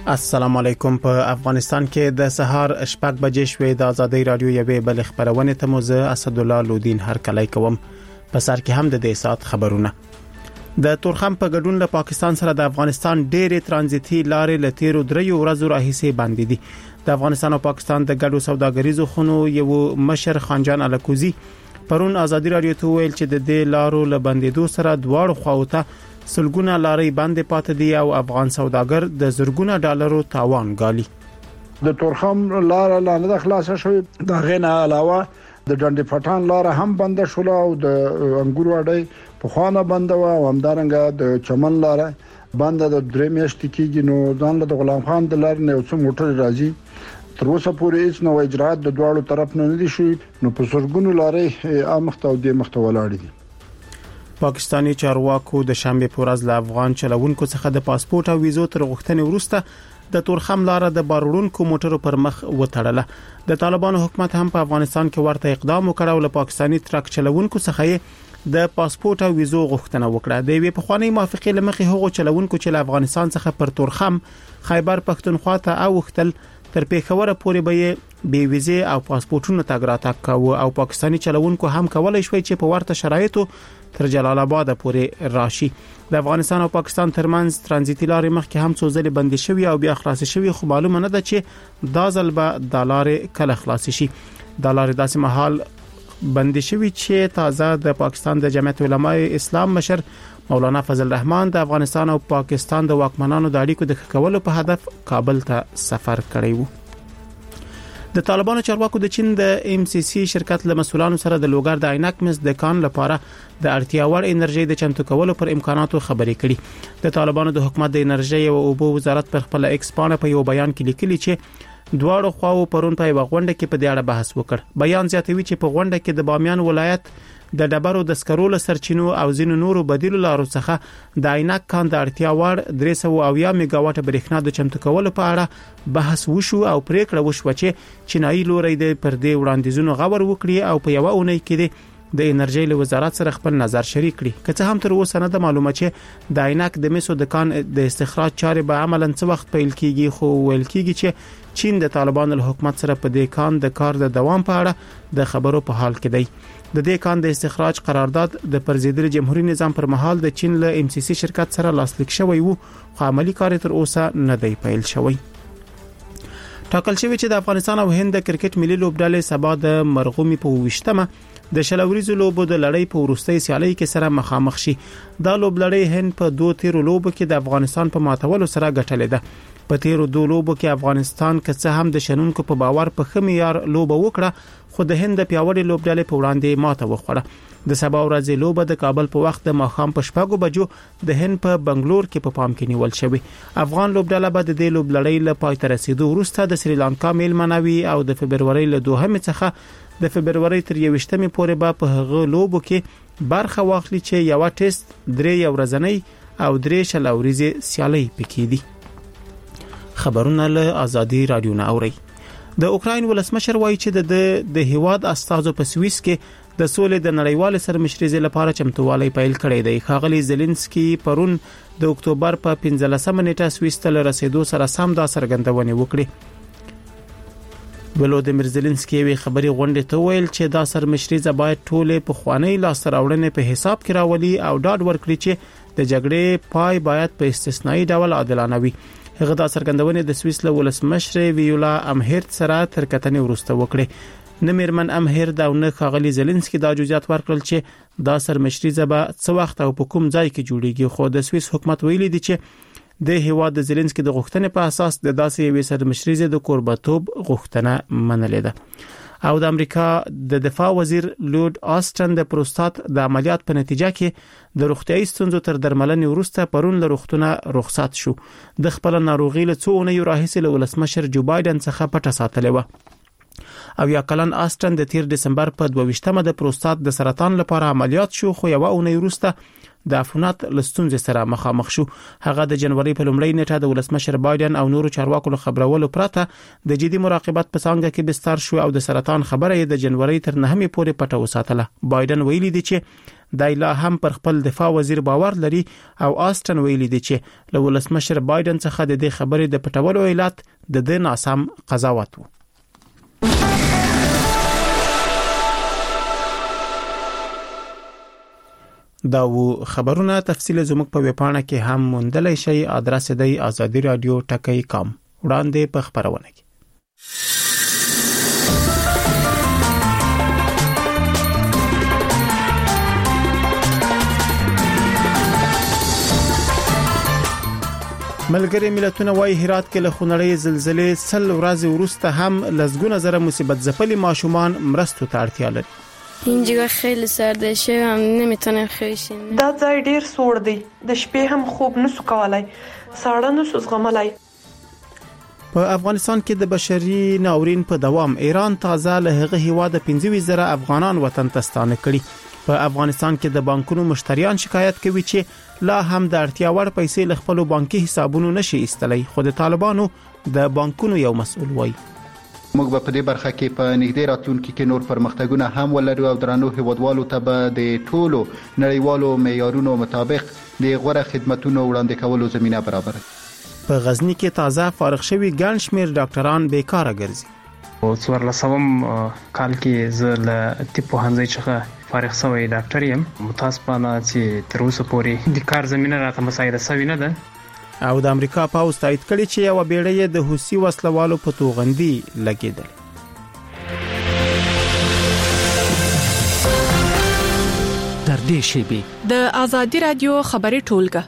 السلام علیکم. په افغانستان کې د سهار شپږ بجې شوې د ازادي رادیو یوې بل خبرونه ته موزه اسد الله لودین هر کله کوم په سر کې هم د دې سات خبرونه. د تورخم په ګډون له پاکستان سره د افغانستان ډېرې ترانزیتي لارې لتیرو دریو ورځو راهیسې باندې دي. د افغانستان او پاکستان د ګډو سوداګریزو خونو یو مشر خانجان الکوزی پرون ازادي رادیو ته ویل چې د دې لارو له بندیدو سره دواړو خواوته سلګونه لارې باندې پاتې دي او افغان سوداګر د زرګونه ډالرو تاوان ګالي. د تورخم لار لاندې خلاصه شوې، د غینه علاوه د ډنډ پټان لار هم بند شول او د انګورو اډې په خوانه بند و او همدارنګه د چمن لار بند د درې میاشتې کېږي. نو ځان له غلام خان د لار نه یو څو موټر راځي، تر اوسه پورې هیڅ نو اجرات د دواړو طرف نه دي شوي. نو په سرګونو لارې امخته او د مخته ولاړ دي. پاکستانی چارواکو د شنبه په ورځ له افغان چلوونکو څخه د پاسپورت او ویزو تر غوښتنې وروسته د تورخم لار د باروړونکو موټرو پر مخ وتړله. د طالبانو حکومت هم په افغانستان کې ورته اقدام وکړ او له پاکستانی ترک چلوونکو څخه د پاسپورت او ویزو غوښتنه وکړه. د وی په خواني موافقه لمخې هغو چلوونکو چې له افغانستان څخه پر تورخم خیبر پښتونخوا ته اوختل تر پیښور پورې به بي ویزه او پاسپورتونو تګ راتګ کاوه او پاکستانی چلوونکو هم کولای شوی چې په ورته شرایطو تر جلال آباد پورې راشي. د افغانستان او پاکستان ترمنځ ترانزیتي لارې مخکې هم څو ځله بندي شوی او بیا خلاص شوی، خو معلومه نه ده چې دا ځل به د لارې کله خلاص شي. د لارې داسې محل بندي شوی چې تازه د پاکستان د جمعیت علماء اسلام مشر مولانا فضل الرحمن د افغانستان او پاکستان د واکمنانو د اړیکو د ښه کولو په هدف کابل ته سفر کړی وو. د طالبانو چارواکو د چین د MCC شرکت له مسولانو سره د لوګر د عینک مز د کان لپاره د اړتیا وړ انرژي د چمتو کولو پر امکاناتو خبرې کړي. د طالبانو د حکومت د انرژي او اوبو وزارت پر خپل ایکس پاڼه په یو بیان کې لیکلي چې دواړو خواو پرون په غونډه کې په دې اړه بحث وکړ. بیان زیاتوي چې په غونډه کې د بامیان ولایت د ډبرو د سکرولو سرچینو او زینو نورو بدیلو لارو څخه د عینک کان د اړتیا وړ 300 میگاواټ برېښنا د چمتو کولو په اړه بحث وشو او پریکړه وشو چې چینایي لوري د پردې وړاندیزونو غور وکړي او په یو اونۍ کې د انرژي له وزارت سره خپل نظر شریک کړي. که څه هم تر اوسه نه د معلومه چې د عینک د مسو د کان د استخراج چارې به عملاً څه وخت پیل کیږي، خو ویل کیږي چې چین د طالبانو له حکومت سره په دې کان د کار د دوام په اړه د خبرو په حال کې دی. د دې کان د استخراج قرارداد د پرزیدل جمهوریت نظام پر مهال د چین له MCC شرکت سره لاسلیک شوی وو، خو عملی کار تر اوسه نه دی پیل شوی. ټاکل شوی چې د افغانستان او هند د کرکټ ملي لوبډلې سبا د مرغومي په 20مه د شلوريزو لوبو د لړۍ په وروستۍ سیالۍ کې سره مخامخ شي. دا لوبډلې هند په 2 تیرو لوبو کې د افغانستان په ماتولو سره ګټلې ده. په تیرو 2 لوبو کې افغانستان که څه هم د شنونکو په باور په خمیار لوبه وکړه، خو د هند د پیاوړي لوبډلې په وړاندې ماته وخوړه. د سبا ورځې لوبه د کابل په وخت د ماښام په 6 بجو د هند په بنگلور کې په پام کې نیول شوی. افغان لوبډله به د دې لوبلړۍ له پای ته رسیدو وروسته د سریلانکا میلمنوي او د فبرवरी له 2 څخه د فبرवरी تر 21 پورې به په هغه لوبو کې برخه واخلي چې یو ټیسټ 3 ورځنۍ او 3 شلوريزې سیالۍ پکې دي. خبرونه له ازادي رادیو نه اوري. د اوکراین ولسمشر وایي چې د هیواد استازو په سویس کې د سولې د نړیوال سرمشرۍ لپاره چمتووالی پیل کړی دی. ښاغلی زيلنسکي پرون د اکتوبر په 15 نیټه سویس ته رسیدو سره سم دا څرګندونه وکړه. ولودیمیر زيلنسکي وی خبري غونډه ته ویل چې دا سرمشرۍ باید ټوله په خوانی لاستراوړنې په حساب کې راولي او ډاډ ورکړي چې د جګړې پای باید په استثنایی ډول عادلانه وي. هغه دا څرګندونه د سویس له ولسمشر ویولا امهرت سره تر کتنې وروسته وکړه. نه میرمن امهرت دا نه ښاغلی زيلنسکي دا جزئیات ورکړل چې دا سرمشرۍ به څه وخت او په کوم ځای کې جوړیږي، خو د سویس حکومت ویلي دی چې د هیواد د زيلنسکي د غوښتنې په اساس د داسې یوې سرمشرۍ د کوربتوب غوښتنه منلې ده. او د امریکا د دفاع وزیر لورد آستن د پروستات د عملیات په نتیجه کې د روغتیايي ستونزو تر درملنې وروسته پرون له روغتونه رخصت شو. د خپل ناروغي له څو اونیو راهیسې له ولسمشر جو بایدن څخه پټه ساتلې و. او یا کلن آستن د 13 دسمبر په 22مه د پروستات د سرطان لپاره عملیات شو، خو یو اونۍ وروسته د عفونت لستونزې سره مخامخ شو. هغه د جنوري په لومړۍ نیټه د ولسمشر بایدن او نورو چارواکو له خبرولو پرته د جدي مراقبت په څنګه کې بستر شو او د سرطان خبره د جنوري تر 9 پورې پټه وساتله. بایدن ویلي دی چې د لا هم پر خپل دفاع وزیر باور لري او آستن ویلي دی چې له ولسمشر بایدن څخه د دې خبرې د پټولو علت د دې ناسم قضاوت و. دا و خبرونه تفصیل زموږ په ویبپاڼه کې هم موندلای شئ. ادرس دی azadiradio.com. وړاندې په خبرونه کې ملګری ملتونه وايي هرات کې له خونړۍ زلزلې 100 ورځې وروسته هم لزګونه زره مصیبت ځپلي ماشومان مرستو ته اړتیا لري. اینجا خیلی سرده شدم نمیتونم خیشین. دا ځای ډیر سوړ دی. د شپې هم خوب نسو کولای. ساړه نسو زغملای. په افغانستان کې د بشري ناورین په دوام ایران تازه له هغه هیواده 15,000 افغانان وطن ته ستانه کړي. په افغانستان کې د بانکونو مشتریان شکایت کوي چې لا هم د اړتیا وړ پیسې له خپل بانکي حسابونو نشي ایستلای. خو د طالبانو د بانکونو یو مسؤل وایي موږ په دې برخه کې په نږدې راتلونکي کې نور پرمختګونه هم ولرو او درنو هیوادوالو ته به د ټولو نړیوالو معیارونو مطابق د غوره خدماتونو وړاندې کولو زمينه برابر. په غزنی کې تازه فارغ شوي ګڼ شمېر ډاکټران بیکاره ګرځي. او 14 کال کې زه له طب پوهنځي څخه فارغ شوی ډاکټر یم. متاسفانه چې تر اوسه پورې د کار زمينه راته مساعده شوی نه ده. او د امریکا پاوز تایید کړي چې یو بیړۍ د حوثي وسلوالو په توغندي لګیدل. در دې شیبه د آزادی رادیو خبري ټولګه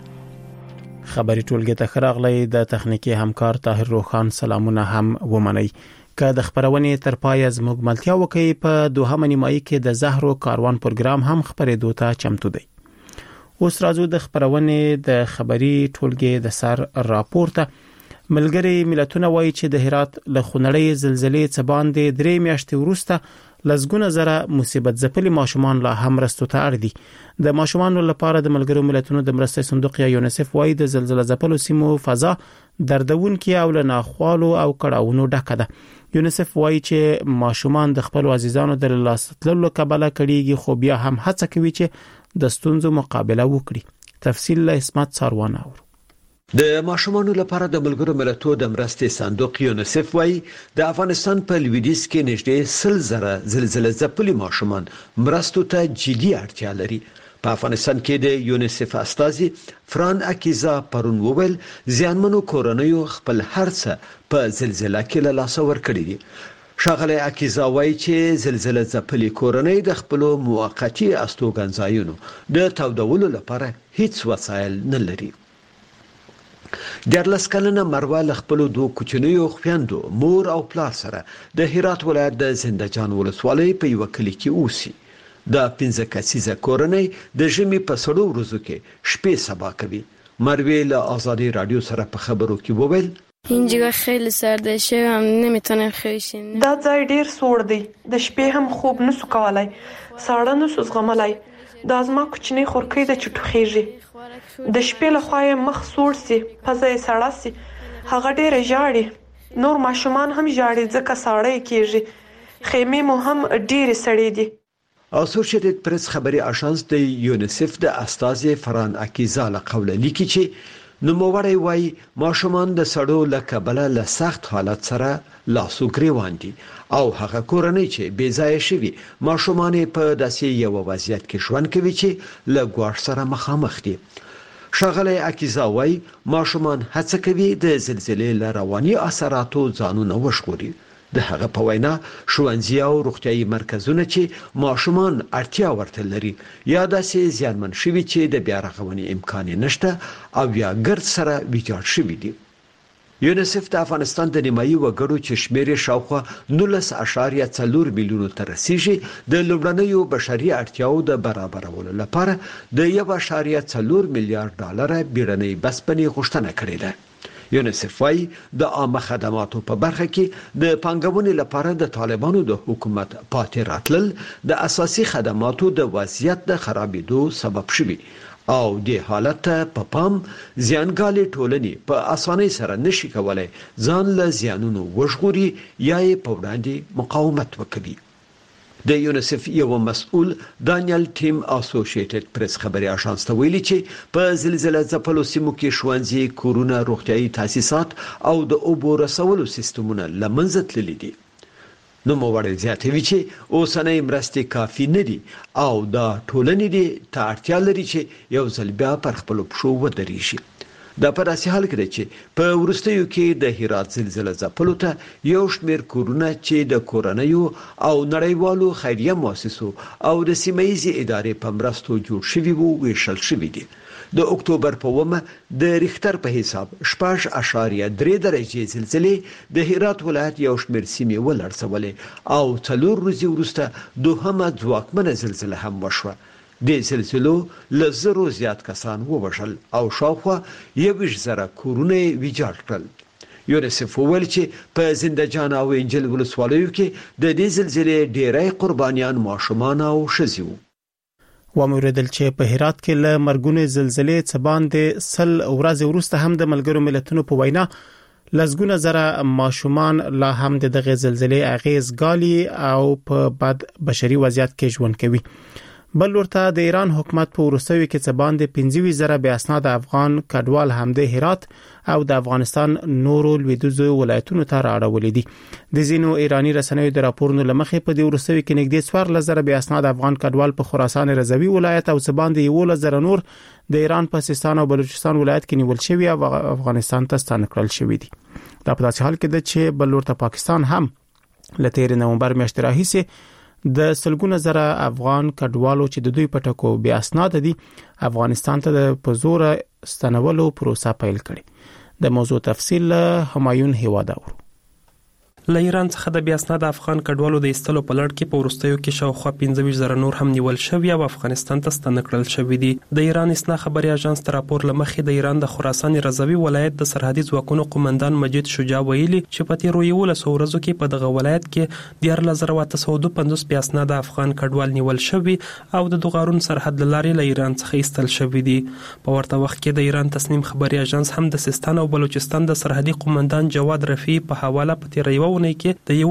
ته خراغلی د تخنیکی همکار طاهر روخان سلامونه هم ومني. که د خبرونې تر پای زموږ ملتیا وکي په دوهمه نیمایي کې د زهرو کاروان پروګرام هم خبرېدو ته چمتو دی. اوس راځو د خبرونې د خبري ټولګې د سر راپورته. ملګری ملتونه وایي چې د هرات له خونړۍ زلزلې څخه باندې 3 میاشتې وروسته لزګونه زره مصیبت ځپلي ماشومان لا هم مرستو ته اړ دي. د ماشومانو لپاره د ملګرو ملتونو د مرستې صندوق یا یونیسف وایي د زلزلې ځپلو سیمو فضا دردونکې او له ناخوالو او کړهونو ډکه ده. یونیسف وایي چې ماشومان د خپل عزیزانو د لاس تللو کبله کړيږي خو بیا هم هڅه کوي چې د ستونزو مقابله وکړي. تفصیل له اسمت ساروان اور. د ماشومانو لپاره د ملګرو ملتونو د مرستې صندوق یونیسف وایي د افغانستان په لویدیځ کې نږدې 100,000 زلزلې ځپلي ماشومان مرستو ته جدي اړتیا لري. په افغانستان کې د یونیسف استازي فران اکیزا پرون وویل زیانمنو کورنیو خپل هرڅه په زلزلې کې له لاسه ورکړي دي. شاغله اکیزا وایي چې زلزلې ځپلي کورنۍ د خپل موقتی استوګنځایونو د تودولو لپاره هیڅ وسایل نه لري. د لسکلنه مروه له خپل دوه کوچنیو خويندو مور او پلار سره د هرات ولایت د زندهجان ولسوالۍ په یو کلی کې اوسي. د 15 کسیزه کورنۍ د ژمي په سړو ورځو کې شپې سبا کوي. مروه له آزادی رادیو سره په خبرو کې وویل اینجا خیلی سرده شدم نمیتونم خیشین. دا ځای ډیر سوړ دی. د شپې هم خوب نسو کولای. ساړه نسو زغملای. دا زما کوچنی خورکۍ د چټوخېږي. د شپې له خوا مخ سوړ سي پزې سړه سي. هغه ډیر ژاړي. نور ماشومان هم ژاړي ځکه ساړه کېږي. خیمه مو هم ډیر سړې دي. اسوسییټډ پریس خبري اژانس د یونیسف د استازي فران اکیزا له قوله لیکي چې نوموړی وایي ماشومان د سړو له کبله له سخت حالت سره لاسو ګریوان دي او هغه کورنۍ چې بې ځایه شوي ماشومان په داسې یو وضعیت کې ژوند کوي چې له ګواښ سره مخامخ دي. شاغله اکیزا وایي ماشومان هڅه کوي د زلزلې له رواني اثراتو ځانونه وژغوري. د هغه په وینا ښوونځي او روغتيایي مرکزونه چې ماشومان اړتیا ورته لري یا داسې زیانمن شوي چې د بیا رغونې امکان نشته او یا ګرد سره ویجاړ شوي دي. یونیسف د افغانستان د نیمایي وګړو چې شمیر شاوخوا 19.4 میلیونو ته رسیږي د لومړنیو بشري اړتیاو د برابرولو لپاره د 1.4 میلیارډ ډالر بیړنۍ بسپنې غوښتنه کړې ده. یونیسف وايي د عامه خدماتو په برخه کې د پنګونې لپاره د طالبانو د حکومت پاتې راتلل د اساسي خدماتو د وضعیت د خرابېدو سبب شوي او د حالت په پام زیانګالي ټولنې په اسانۍ سره نشي کولای ځان له زیانونو وژغوري یا په وړاندې مقاومت وکړي. د یونیسف یو مسؤل دانیل ټیم اسوسییټډ پریس خبري اژانس ته ویلي چې په زلزلې ځپلو سیمو کې ښوونځي، کورونه، روغتيایي تاسیسات او د اوبو رسولو سیستمونه لمنځه تللي دي. نو موړ زیاتوي چې اوسنۍ مرستې کافي نه دي او دا ټولنې دي ته اړتیا لري چې یو ځل بیا پر خپل پښو ودرېږي. دا په داسې حال کې ده چې په وروستیو کې د هرات زلزلې ځپلو ته یو شمېر کورونه چې د کورنیو او نړیوالو خیریه مؤسسو او د سیمه‌ییزې ادارې په مرستو جوړ شوي وو ویشل شوي دي. د اکتوبر په ومه د ریختر په حساب 6.3 درجې زلزلې د هرات ولایت یو شمېر سیمې ولړزولې او 4 ورځې وروسته دوهمه ځواکمنه زلزلې هم وشوه. د زلزلو لزرو زیات کسان ووژل او شاوخوا 1,000 کورونه ویجاړ کړل. یونیسف ویل چې په زنده‌جان او انجیل ولسوالیو کې د دې زلزلې ډېری قربانیان ماشومان او ښځې وو. وموردل چې په هرات کې له مرګونې زلزلې څخه باندې 100 ورځې وروسته هم د ملګرو ملتونو په وینا لسګونه زره ماشومان لا هم دغه زلزلې اغیز ګالي او په بد بشري وضعیت کې ژوند کوي. بل ورته د ایران حکومت په وروستیو کې څه باندې 15,000 بې اسناد افغان کډوال هم د هرات او د افغانستان نورو لویدیځو ولایتونو ته راړولې دي. د زینو ایرانی رسنیو د راپورونو لمخې په دې وروستیو کې نږدې 14,000 بې اسناد افغان کډوال په خراسان رضوی ولایت او څه باندې 11,000 نور د ایران په سیستان او بلوچستان ولایت کې نیول شوی او افغانستان ته ستانه کړل شوی دي. دا په داسې حال کې ده چې بل ورته پاکستان هم له 13 نومبر میاشتې راهیسې د سلګونه زره افغان کډوالو چې د دوی په ټکو بیا اسناد دي افغانستان ته د پزور ستنولو پروسه پیل کړي. د موضوع تفصیل همایون هواداور. له ایران څخه د بیا اسناد افغان کډوالو د ایستلو په لړ کې په ورستیو کې شاوخوا 15,000 نور هم نیول شوی او افغانستان ته ستنه کړل شوی دي. د ایران اصلاح خبري اژانس تر راپور لمخې د ایران د خراسان رضوی ولایت د سرحدي ځواکونو قومندان مجید شجاع ویلي چې په تیرو 11 ورځو کې په دغه ولایت کې 14,852 بیا اسناد افغان کډوال نیول شوی او د دوغارون سرحد لارې له ایران څخه ایستل شوی دي. په ورته وخت کې د ایران تصنیم خبري اژانس هم د سیستان او بلوچستان د سرحدي قومندان جواد رفیع په حواله په تیرو کې د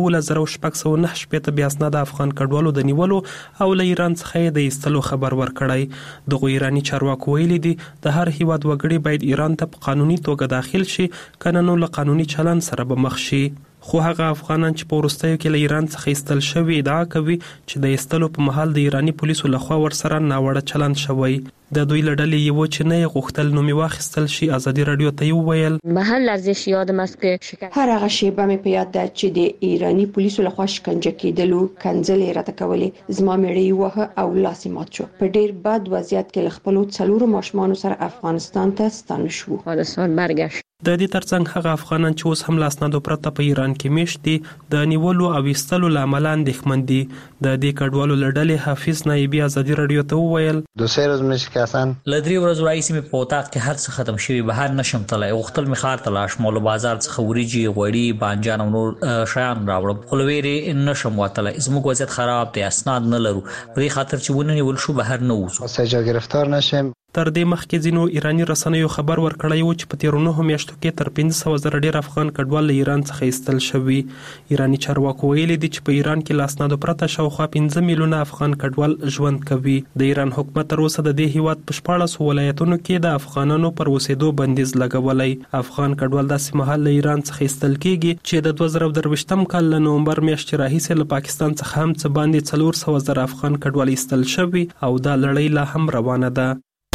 11,609 بیا اسناد افغان کډوالو د نیولو او له ایران څخه د ایستلو خبر ورکړی. د ایرانی چارواکو ویلي دي د هر هیواد وګړي باید ایران ته په قانوني توګه داخل شي کنه نو له قانوني چلن سره به مخ شي. خو هغه افغانان چې په ورستیو کې له ایران څخه ایستل شوی ادعا کوي چې د ایستلو په محل د ایرانی پولیسو لخوا ورسره ناوړه چلند شوی. د دوی لړلې یو چې نه غوښتل نومي واخیستل شي. ازادي رادیو ته ویل محل ارزش یادم است که هر هغه شیبه مې په یاد ده چې د ایرانی پولیسو لخوا شکنجه کېدلو کنځلې راته کولې. زما مړی وه او لاس مات شو. په ډیر بد وضعیت کې خپل 4 ماشومان سره افغانستان ته ستانه شو. افغانستان برګشت. د دې ترڅنګ هغه افغانان چې اوس هم لاسنادو پرته په ایران کې میشت دي د نیولو او ایستلو لامل اندېښمن دي. د دې کډوالو لړلې حافظ نایبی ازادي رادیو ته وویل د سیرز مشکاسن لدري ورځ راځي مې په وطاق کې هر څه ختم شوی بهر نشم تلای. وختل می خار تلاش مول بازار څخه وریجی غوړی بانجان او نور شیان راوړم خلويري نشم وتلای. زموږ وضعیت خراب دی اسناد نه لرو په خاطر چې ونه نیول شو بهر نه وځو سجا گرفتار نشم. تر دې مخکې ځینو ایرانی رسنیو خبر ورکړی و چې په تیرو 9 میاشتو کې تر 500,000 ډیر افغان کډوال له ایران څخه ایستل شوی. ایرانی چارواکو ویلي دي چې په ایران کې لاسنادو پرته شاوخوا 15 میلیونه افغان کډوال ژوند کوي. د ایران حکومت تر اوسه د دې هیواد په 14 ولایتونو کې د افغانانو پر اوسېدو بندیز لګولای. افغان کډوال داسې مهال له ایران څخه ایستل کېږي چې د 2023م کال له نومبر میاشتې راهیسې له پاکستان څخه هم څه باندې 400,000 افغان کډوال ایستل شوی او دا لړۍ لا هم روانه ده.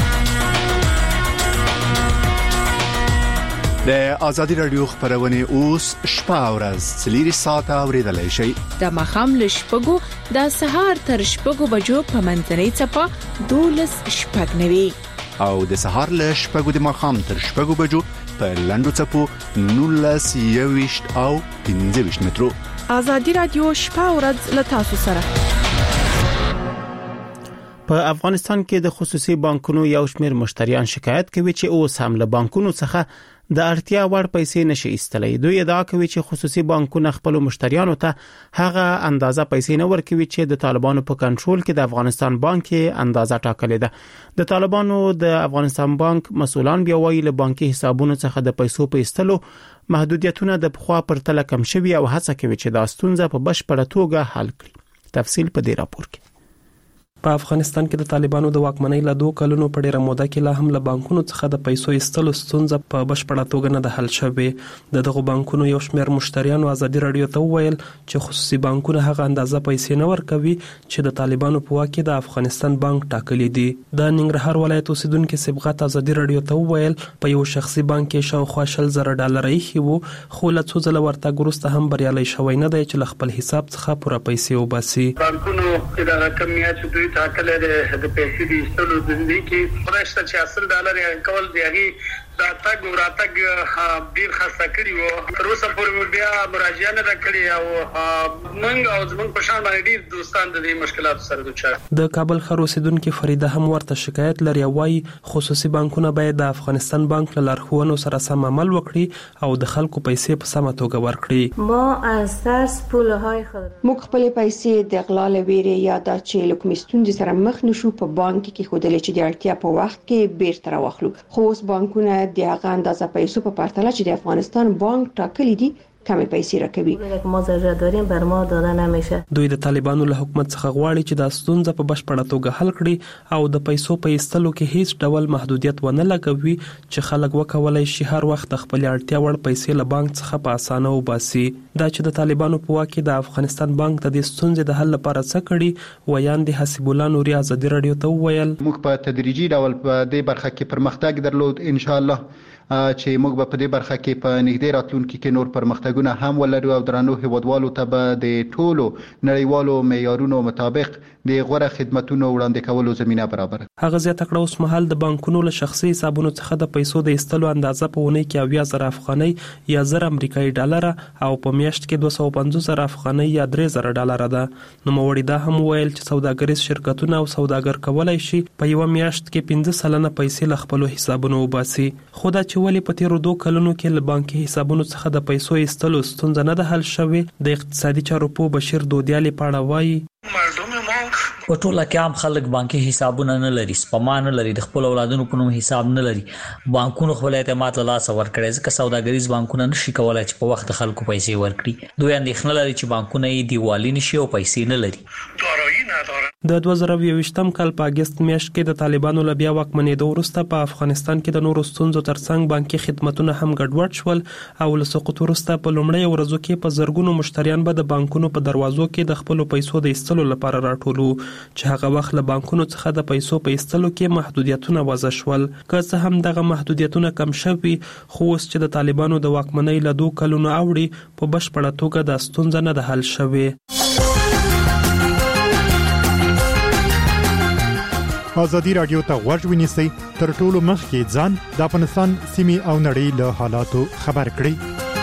د ازادي رادیو خبرونه اوس شپه او ورځ 4 ساعته اوریدلای شئ. د مخام له شپږو د سهار تر شپږو بجو په منځنۍ چپه 12 شپږ نوي او د سهار له شپږو د مخام تر شپږو بجو په لندو چپو 19 او 15 مترو. ازادي رادیو شپه او ورځ له تاسو سره. په افغانستان کې د خصوصي بانکونو یو شمېر مشتریان شکایت کوي چې اوس هم له بانکونو څخه د اړتیا وړ پیسې نشي ایستلای. دوی ادعا کوي چې خصوصي بانکونه خپل مشتریانو ته هغه اندازه پیسې نه ورکوي چې د طالبانو په کنټرول کې د افغانستان بانک اندازه ټاکلې ده. د طالبانو د افغانستان بانک مسؤلان بیا وایي له بانکي حسابونو څخه د پیسو په ایستلو محدودیتونه د پخوا پر تل کم شوي او هڅه کوي چې دا ستونزه په بشپړه توګه حل کړي. تفصیل په دې راپور کې. په افغانستان کې د طالبانو د واکمنۍ له 2 کلونو په ډیره موده کې لا هم له بانکونو څخه د پیسو ایستلو ستونزه په بشپړه توګه نه ده حل شوې. دغه بانکونو یو شمېر مشتریانو ازادي رادیو ته وویل چې خصوصي بانکونه هغه اندازه پیسې نه ورکوي چې د طالبانو په واک کې د افغانستان بانک ټاکلي دي. د ننګرهار ولایت اوسیدونکو صبغت ازادي رادیو ته وویل په یو شخصي بانک کې شاوخوا $1,000 ایښي وو، خو له څو ځله ورتګ وروسته هم بریالي شوی نه دی چې له خپل حساب څخه پوره پیسې وباسي. بانکونو کې د کمیت دوی ټاکلې د پیسې د ایستلو د دې کې پرشته چې $10 یې کول دی هغه دا تاګ او راتګ ډیر خاصه کړی وو. تر اوسه پورې بیا مراجعه نه کړې او موږ او زموږ په شان باندې ډیر دوستان د دې مشکلاتو سره دوچار. د کابل ښار اوسیدونکو فریده هم ورته شکایت لري، وايي خصوصي بانکونه باید د افغانستان بانک له لارښوونو سره سم عمل وکړي او د خلکو پیسې په سمه توګه ورکړي. ما از ترس پولهای خود موږ خپل پیسې د اغلا لويري یا د چیلک مستوند سره مخ نشو په بانک کې خودل چې د اړتیا په وخت کې بیرته راوخلو. خو اوس بانکونه د هغه اندازه پیسو په پرتله چې د افغانستان بانک ټاکلي دي کمی پیسې راکوي. ما ضرورت داریم بر ما داده نمیشه. دوی د طالبانو له حکومت څخه غواړي چې د ستونزه په بشپړه توګه حل کړي او د پیسو په ایستلو کې هیڅ ډول محدودیت ونه لګوي چې خلک وکولای شي هر وخت خپل اړتیا وړ پیسې له بانک څخه په اسانه وباسي. دا چې د طالبانو په واک کې د افغانستان بانک د دې ستونزې د حل لپاره څه کړي، ویاند حسیب الله نوري ازادي رادیو ته وویل موږ په تدریجي ډول په دې برخه کې پرمختګ درلود ان شاء الله چې موږ به په دې برخه کې په نږدې راتلونکي کې نور پرمختګونه هم ولرو او درنو هیوادوالو ته به د ټولو نړیوالو معیارونو مطابق د غوره خدماتونو وړاندې کولو زمينه برابر. هغه زیاته کړه اوس مهال د بانکونو له شخصي حسابونو څخه د پیسو د ایستلو اندازه په ونې کې 70,000 افغانۍ یا 1000 امریکایي ډالر او په میاشت کې 250,000 افغانۍ یا $3,000 ده. نو موړي دا هم ویل چې سوداګریز شرکتونه او سوداګر کولای شي په یو میاشت کې 15% پیسې له خپل حسابونو وباسي. خو دا چې ولې په تیرو 2 کلونو کې له بانکي حسابونو څخه د پیسو ایستلو ستونزه نه ده حل شوې، د اقتصادي چارو په بشیر دودیالي پاړه وایي په ټوله کې عام خلک بانکي حسابونه نه لري، سپما نه لري، د خپل اولادونو په نوم حساب نه لري. بانکونو خپل اعتماد له لاسه ورکړي ځکه سوداګریز بانکونه نشي کولای چې په وخت خلکو پیسې ورکړي. دوی اندېښنه لري چې بانکونه یې دیوالي نشي او پیسې نه لري. د 2020م کال په اگست میاشت کې د طالبانو له بیا واکمنېدو وروسته په افغانستان کې د نورو ستونزو ترڅنګ بانکي خدماتونه هم ګډوډ شول او له سقوط وروسته په لومړۍ ورځو کې په زرګونو مشتریان به د بانکونو په دروازو کې د خپل پیسو د ایستلو لپاره راټولو چې هغه وخت له بانکونو څخه د پیسو په ایستلو کې محدودیتونه وضع شول. که څه هم دغه محدودیتونه کم شوي، خو اوس چې د طالبانو د واکمنۍ له 2 کلونو اوړي په بشپړه توګه د ستونزه نه ده حل شوې. ازادي رادیو ته غوږ ونیسئ، تر ټولو مخکې ځان د افغانستان سیمې او نړۍ له حالاتو خبر کړئ.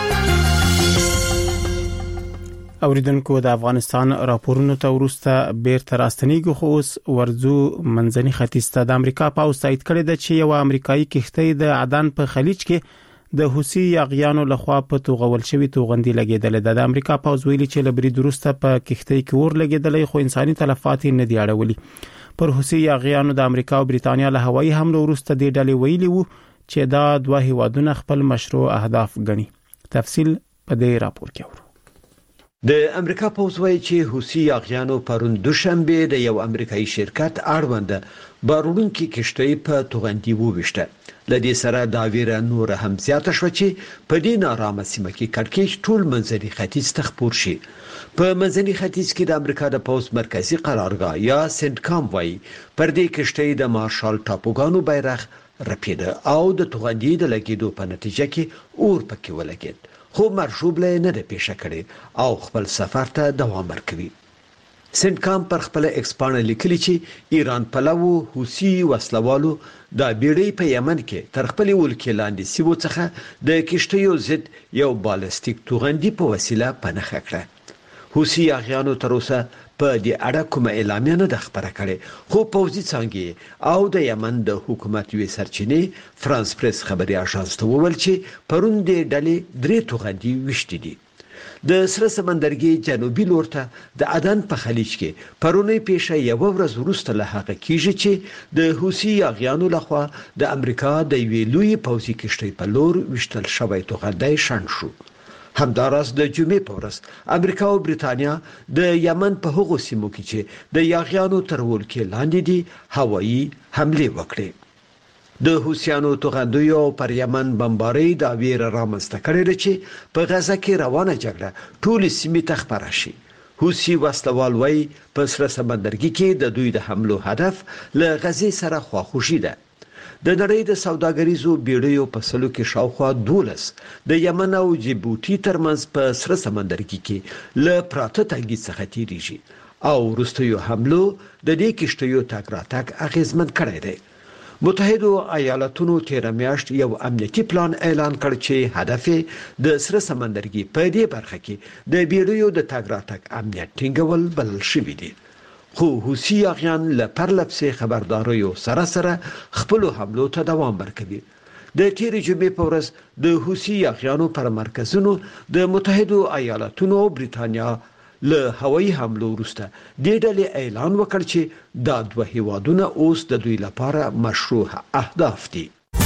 اوریدونکو د افغانستان راپورونو ته ورسته بیرته راستنیږو، خو اوس ورځو منځني ختیځ ته. د امریکا پاوز تایید کړی دی چې یو امریکایي کښتۍ د عدن په خلیج کې د حوثي یاغیانو لخوا په توغول شوی توغندي لګیدل. د امریکا پاوز ویلي چې له برید وروسته په کښتۍ کې اور لګیدل، خو انساني تلفات نه دی اړولي. پر حوثي یاغیانو د امریکا او بریتانیا له هوایي حمله وروسته د ډلې ویلي وو چې دا 2 هیوادونه خپل مشروع اهداف ګڼي. تفصیل په دې راپور کې ورو. د امریکا پوز وایي چې حوثي یاغیانو پرون دوشنبه د یو امریکایي شرکت اړوند بارونکي کشتۍ په توغندي وويشته. لدې سره دا ویره نور هم زیاته شو چې په دې نارامه سیمه کې کړکېچ ټول منځني ختیځ ته خپور شي. په منځني ختیځ کې د امریکا د پوز مرکزی قرارګاه یا سنټکام وایي پر دې کشتۍ د مارشال ټاپوګانو بیرغ رپیده او د توغندي د لګیدو په نتیجه کې اور پکې ولګید، خو مرشوب له نه د پیښه کړي او خپل سفر ته دوام ورکوي. سنټکام پر خپل ایکسپان لیکلي چې ایران پلو حوثي وسلوالو د بیړۍ په یمن کې تر خپل ولکې لاندې سیمو څخه د کشتیو ضد یو بالستیک توغندي په وسیله پنهخه کړه. حوثي یاغیانو تر اوسه په دې اړه کومه اعلامیه نه ده خبره کړې، خو پوځي څانګې او د یمن د حکومت یوې سرچینې فرانس پریس خبري اژانس ته وویل چې پرون د ډلې 3 توغندي وشتي دي. د سره سمندرګي جنوبي لور ته د عدن په خلیج کې پرونی پیښه یو ورځ وروسته له هغه کیږي چې د حوثي یاغیانو لخوا د امریکا د ویلوی پوځي کشتۍ په لور وشتل شوی توغندي شنډ شو. همداراز د جمعې په ورځ امریکا او برېټانیا د یمن په هغو سیمو کې چې د یاغیانو تر ولکې لاندې دي هوایي حمله وکړې د حوثیانو توغندیو پر یمن بمبارۍ د ویر رامنځته کړې چې په غزه کې روانه جګړه ټول سیمې ته خپره شي. حوثي وسلوال وایي په سره سمندرګي کې د دوی د حملو هدف له غزې سره خواخوشي ده. د نړۍ د سوداګریزو بیړیو په سلو کې شاوخوا 12 د یمن او جیبوټي ترمنځ په سره سمندرګي کې له پراته تنګي څخه تیریږي او وروستیو حملو د دې کشتیو تاګ راتګ اغیزمن کړی دی. متحده ایالاتونو تیر میاشت یو امنیتي پلان اعلان کړ چې هدف د سره سمندرګي په دې برخه کې د بیړیو د تاګ راتګ امنیت ټینګول بلل شوی دی. خو حوثي یاغیان له پرلپسې خبرداریو سره خپل حملو ته دوام ورکوي. د تیر جمعې په ورځ د حوثي یاغیانو پر مرکزونو د متحده ایالاتونو او برېټانیا له هوایي حملو وروسته د ډلې اعلان وکړ چې دا دوه هیوادونه اوس د دوی لپاره مشروع اهداف دي.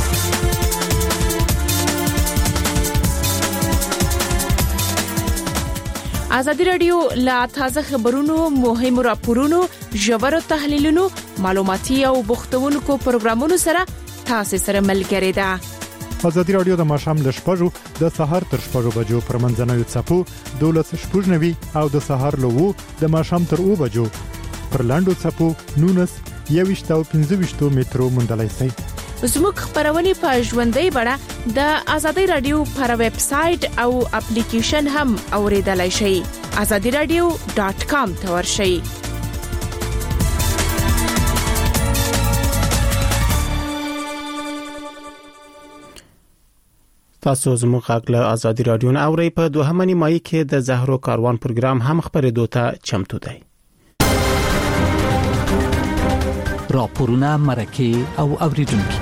ازادي رادیو لا تازه خبرونو مهم راپورونو ژورو تحلیلونو معلوماتي او بوختونکو پروګرامونو سره تاسو سره ملګری ده. ازادي رادیو د ماښام ل 6:00 د سحر تر 6:00 بجو پر منځنوي څپو 12:90 او د سحر له 2 د ماښام تر 2 بجو پر لاندو څپو 19 او 15 مترو مندلای سي. زموږ خبرونه په ژوندۍ بڼه د ازادي رادیو پر ویب سټ او اپلیکیشن هم اوریدلای شئ. azadiradio.com ته ورشئ. تاسو زموږ غږ له ازادي رادیو نه اورئ. په دوهمه نیمایي کې د زهرو کاروان پروګرام هم خبرېدو ته چمتو دی. راپورونه مرکه او اوریدونکو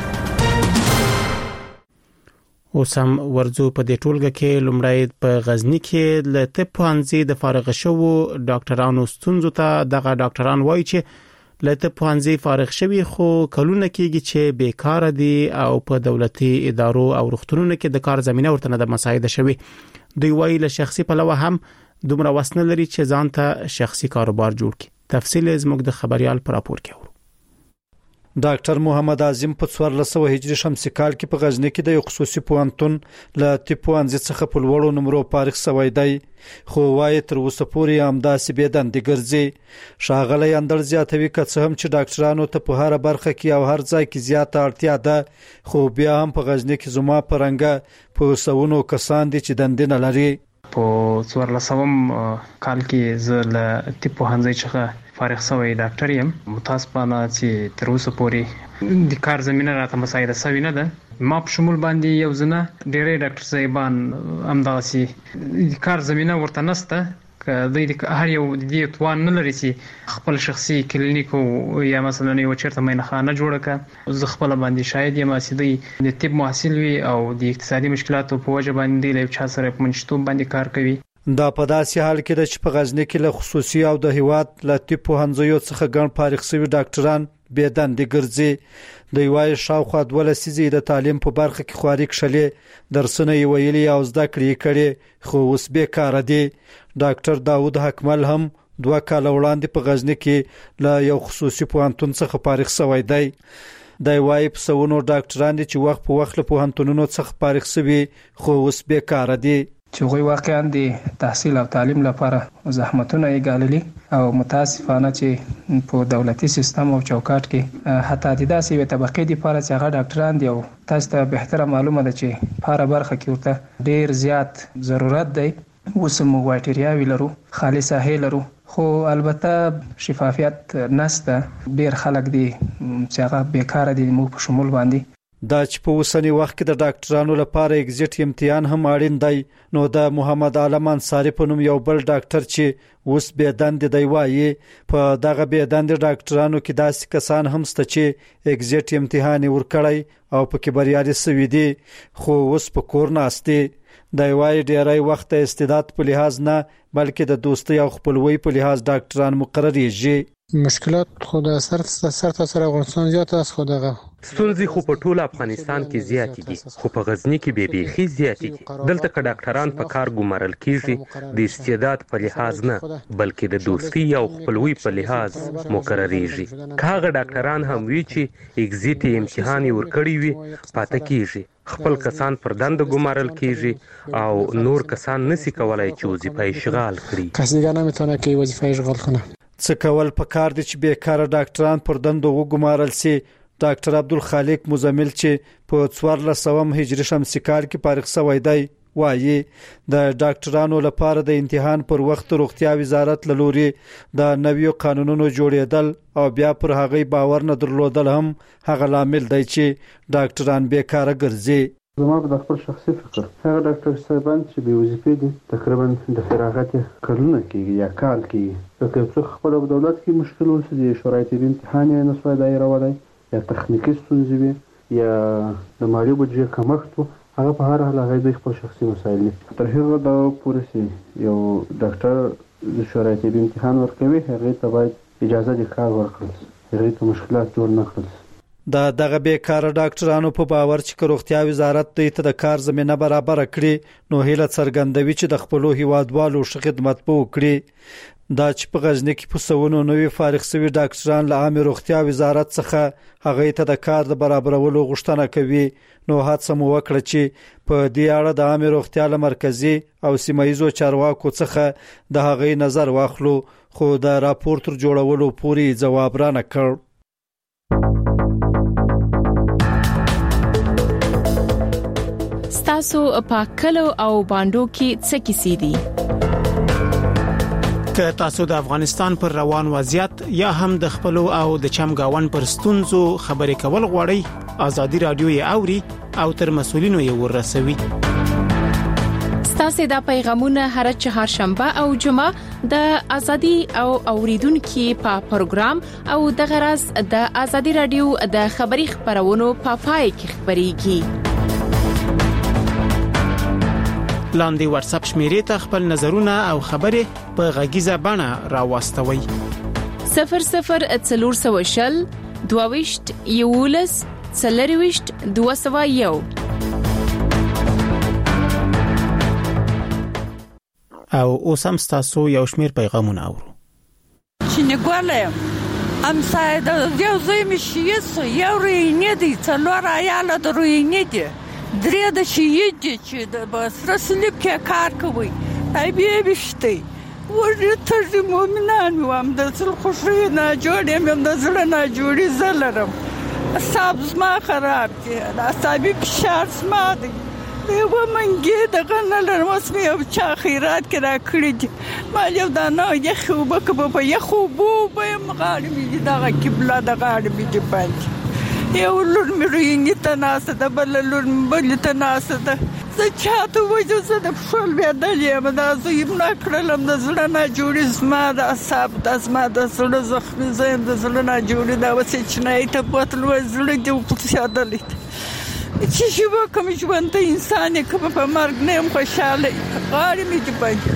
اوسم ورځو په دې ټولګه کې لومړی په غزنی کې له طب پوهنځي د فارغ شوو ډاکټرانو ستونزو ته دغه ډاکټران وایي چې له طب پوهنځي فارغ شوي خو کلونه کېږي چې بیکاره دي او په دولتي ادارو او روغتونونو کې د کار زمينه ورته نه د مساعده شوي. دوی وایي له شخصي پلوه هم دومره وسنه لري چې ځان ته شخصي کاروبار جوړ کړي. تفصیل زموږ د خبريال پر راپور کې ډاکټر محمد اعظم په 1400 هجري شمسي کال کې په غزنی کې د یو خصوصي پوهنتون له طب پوهنځي څخه په لوړو نمرو فارغ شوی دی خو وايي تر اوسه پورې همداسې بېدندې ګرځي. ښاغلی اندړ زیاتوي که څه هم چې ډاکټرانو ته په هر برخه کې او هر ځای کې زیاته اړتیا ده خو بیا هم په غزنی کې زما پرنګه په سونو کسان دي چې دندې نه لري. په 1400 کال کې زه له طب پوهنځي څخه فارغ شوی ډاکټر یم. متاسفانه چې تر اوسه پورې د کار زمينه راته مساعده شوی نه ده. ما په شمول باندې یو ځنه ډېرې ډاکټر صاحبان همداسې د کار زمينه ورته نشته که د هر یو د توان نه لري چې خپل شخصي کلینیک یا مثلا یو چیرته مینخانه جوړه کړي. زه خپل باندې شاید یم چې د طب محصل وي او د اقتصادي مشکلاتو په وجه باندې له چا سره په منشتوب باندې کار کوي. دا په داسې حال کې چې په غزنی کې له خصوصي او د هیواد له طب پوهنځیو څخه ګڼ فارغ شوي ډاکټران بېدندې ګرځي. دوی وايي شاوخوا 12 لسیزې د تعلیم په برخه کې خواري کړلې درسونه یې ویلي او زده کړې کړې خو اوس بیکاره دي. ډاکټر داوود حکمل هم 2 کال وړاندې په غزنی کې له یو خصوصي پوهنتون څخه فارغ شوی دی. دا وايي په سونو ډاکټران دي چې وخت په وخت له پوهنتونونو څخه فارغ شوي خو اوس بیکاره دي. چې غوي واقعا د تحصیل او تعلیم لپاره زحمتونه یې ګاللي او متاسفانه چې په دولتي سیستم او چوکاټ کې حتی د داسې طبقې لپاره چې هغه ډاکټران دي او تاسو ته بهتره معلومه ده چې په هر برخه کې ورته ډیر زیات ضرورت دی. اوس موږ وایټریاوي لرو، خالي ساحې لرو، خو البته شفافیت نشته. ډیر خلک دي چې هغه بیکاره دي موږ په شمول باندې. دا چې په اوسنی وخت کې د ډاکټرانو لپاره ایگزیټ امتحان هم اړین دی. نو د محمد عالم انصاری په نوم یو بل ډاکټر چې اوس بېدندې دی وايي په دغه بېدندې ډاکټرانو کې داسې کسان هم شته چې ایگزیټ امتحان ورکړی او په کې بریالي شوي دي خو اوس په کور ناست دي. دا وايي ډېری وخت استعداد په لحاظ نه بلکې د دوستۍ او خپلوۍ په لحاظ ډاکټران مقرریږي. مشکلات خود سر افغانستان زیات است خودغه ستونزې خو په ټول افغانستان کې زیاتې دي خو په غزنی کې به بیخي زیاتې دي دلته که ډاکټران په کار ګمارل کیږي د استعداد په لحاظ نه بلکې د دوستي او خپلوي په لحاظ مقرریږي که هغه ډاکټران هم وي چې اگزیټ امتحان یې ورکړی وي پاتې کیږي خپل کسان پر دنده ګمارل کیږي او نور کسان نسی کولای چې وظیفه اشغال کړي کسی دیگه نمیتونه که وظیفه اشغال کنه څه کول پکار دي چې بیکاره ډاکټران پر دندو وګمارل سي ډاکټر عبدالخالق مزمل چې په 1400 هجری شمسي کال کې فارغ شوی دی وایي د ډاکټرانو لپاره د امتحان پر وخت روغتیا وزارت له لوري د نویو قانونونو جوړېدل او بیا پر هغه باور نه درلودل هم هغه لامل دی چې ډاکټران بیکاره ګرځي زما په خپل شخصي فکر هغه ډاکټر صاحبان چې به وظیفې دي تقریبا د فراغت کلونه کېږي یا کال کېږي که څه خپل په دولت کې مشکل ولري د شورای طبي امتحان یې نسوای دایرولی یا تخنیکی ستونزې وي یا د مالی بودجې کمښت هغه په هر حال هغه د خپل شخصي مسایل دي تر هغه دا پورې یو ډاکټر د شورای طبي امتحان ورکوي هغه ته باید اجازه د کار ورکړي هغه ته مشکلات جوړ نه کړي دغه بیکاره ډاکټرانو په باور چې روغتیا وزارت دوی ته د کار زمينه برابر کړي نو هیله څرګندوي چې د خپل هیوادوالو ښه خدمت وکړي دا چې په غزنی کې په سونو نوې فارغ شوي ډاکټران له عامه روغتیا وزارت څخه هغه ته د کار د برابرولو غوښتنه کوي نو هڅه مو وکړه چې په دې اړه د عامه روغتیا مرکزی او سیمایزو چارواکو څخه د هغه نظر واخلو خو د راپور تر جوړولو پورې جواب را نه کړ تاسو په کلو او باندو کې څه کیسې دي که تاسو د افغانستان پر روان وضعیت یا هم د خپل او د چمګاون پر ستونزو خبرې کول غواړئ ازادي رادیو یې اوري او تر مسولینو یې ورسوي تاسو دا پیغامونه هر چهارشنبه او جمعه د ازادي او اوریدونکو په پروګرام او د غرض د ازادي رادیو د خبري خبرونو په پای کې خبريږي لاندې واتس اپ شمیرې ته خپل نظرونه او خبرې په غږیزه بڼه راوستوي 0040 22 یولس 40 201 او اوس هم تاسو یو شمیر پیغامونه اورو چې نه ګولم ام ساده یو زوی مشیس یو رینې دي څلور عیاله د رینې دي درې د شهید دي چې د بسره سلیب کې کار کوي ای بیا بشته ورته مومنان وام د څل خوشي نه جوړې مې د زړه نه جوړې زلرم صاحب ما خراب دي دا صاحب فشار سما دي یو منګي د غنلر مسمه او چا خیرات کرا کړی دي مال یو دا نه یخو بک په یخو بو به مغاړي دي دا قبله د غاړي دي پنځ یو لور مې رینګ ته ناسه د بل لور بل ته ناسه ده زه چاته وځم زه د خپل بیا دلې مدا زه یې نه کړلم د زړه نه جوړې زما د اصحاب د زما د زړه زخمي زم د زړه نه جوړې دا وسې چې نه ته بوتل و زړه دې په سیادلې چې شو کوم ژوند ته انسان کوم په مرګ نه هم خوشاله غاړي مې دې پای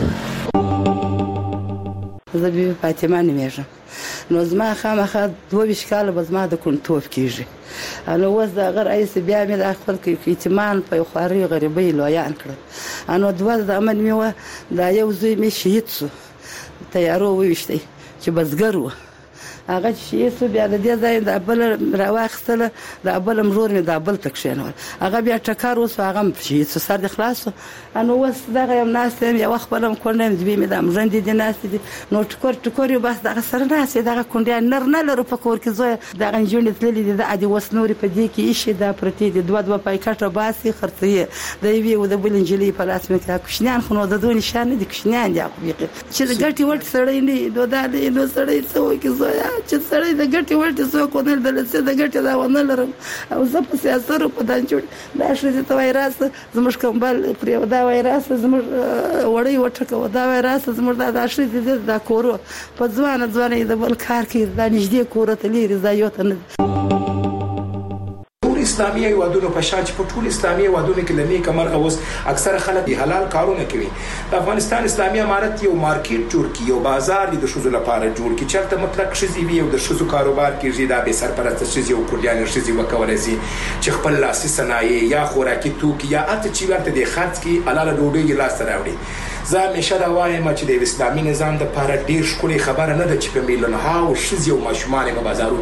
زه به فاطمه نومېږم نو زما خامخا 22 کال به زما د کنټوف کیږي نو وز دا غر ایس بیا مې د خپل کې ایتمان په خواري غریبۍ لویان کړ نو دوه د امن میوه دا یو زوی مې شهید شو تیارو وښتي چې بزګر و هغه شهید شو بیا د دې ځای د بل راوخته د بل مرور مې د بل تکشنول هغه بیا ټکر وس هغه شهید سر د خلاص نو وس دغه یم ناس یو وخت بلم کولم دې مې د امرند دي ناس دي نو ټکور یو بس دغه سره ناس دغه کونډه نر نه لرو په کور کې زوی دغه جونې تللې دي د ادي وسنوري په دې کې شي دا پرتی دي دوه پایکټه باسي خرڅي د وی او د بل انجلي په لاس مې کا کوشنیان خو نو د دوه نشان دي کوشنیان دي چې د ګټي ورته سړی نه دوه د نو سړی څو کې زوی چې سړی د ګټي ورته څو کو نه دلته د ګټي دا ونه لرم او زه په سیاست په دان جوړ دا شې ته وایراس زموږ کومبل پر دا وایراس زموږ وړي وټکو دا وایراس زموږ دا شې دا کورو په ځوانه د بل کار کې دا نږدې کور ته لري زایوت نه اسلامي هیوادونو په شان چې په ټول اسلامي هیوادونو کې لنی کمر اوس اکثر خلک حلال کارونه کوي. د افغانستان اسلامي امارت یو مارکیټ جوړ کړي، یو بازار د شوزو لپاره جوړ کړي، چرته مطلق شزي وي او د شوزو کاروبار کیږي، دا به سرپرست شزي او کورډیان شزي وکولای شي چې خپل لاسي صنایع یا خوراکي توکي یا اته چې ورته د خرڅ کی حلال ډوډۍ لاس راوړي. زه همیشه دا وایم چې د اسلامي نظام د لپاره ډیر ښکلي خبره نه ده چې په میلیونها او شزي او ماشومان په بازارو